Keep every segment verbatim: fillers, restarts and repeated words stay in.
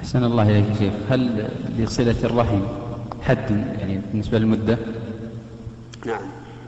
أحسن الله إليك يا شيخ، هل لصلة الرحم حد يعني بالنسبة للمدة؟ نعم.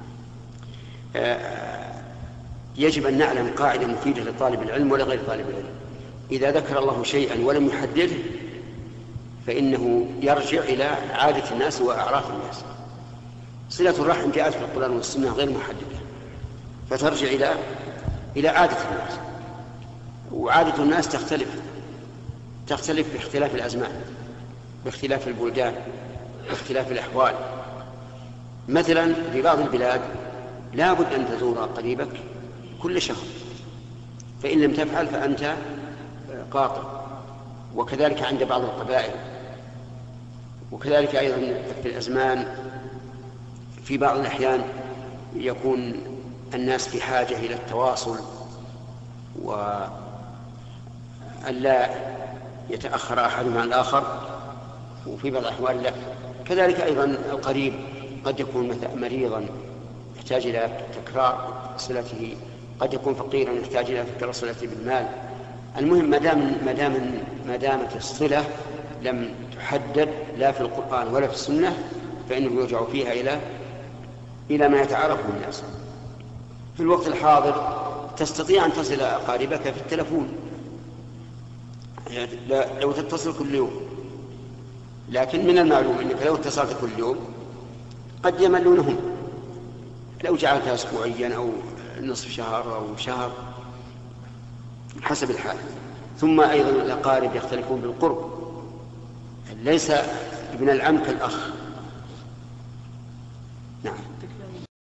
يجب أن نعلم قاعدة مفيدة لطالب العلم ولا غير طالب العلم: إذا ذكر الله شيئا ولم يحدده فإنه يرجع إلى عادة الناس وأعراف الناس. صلة الرحم جاءت في القرآن والسنة غير محددة، فترجع إلى إلى عادة الناس، وعادة الناس تختلف تختلف باختلاف الأزمان، باختلاف البلدان، باختلاف الأحوال. مثلا في بعض البلاد لا بد أن تزور قريبك كل شهر، فإن لم تفعل فأنت قاطع، وكذلك عند بعض القبائل، وكذلك أيضا في الأزمان في بعض الأحيان يكون الناس في حاجة إلى التواصل وأن لا يتأخر أحدهم عن الآخر، وفي بعض الأحوال لا. كذلك أيضا القريب قد يكون مريضا يحتاج إلى تكرار صلته، قد يكون فقيرا يحتاج إلى تكرار صلته بالمال. المهم ما دام ما دامت الصلة لم تحدد لا في القرآن ولا في السنة فإنه يرجع فيها إلى إلى ما يتعارفه الناس. في الوقت الحاضر تستطيع أن تصل أقاربك في التلفون لو تتصل كل يوم، لكن من المعلوم أنك لو اتصلت كل يوم قد يملونهم، لو جعلتها أسبوعيا أو نصف شهر أو شهر حسب الحال. ثم أيضا الأقارب يختلفون بالقرب، ليس ابن العم كالأخ،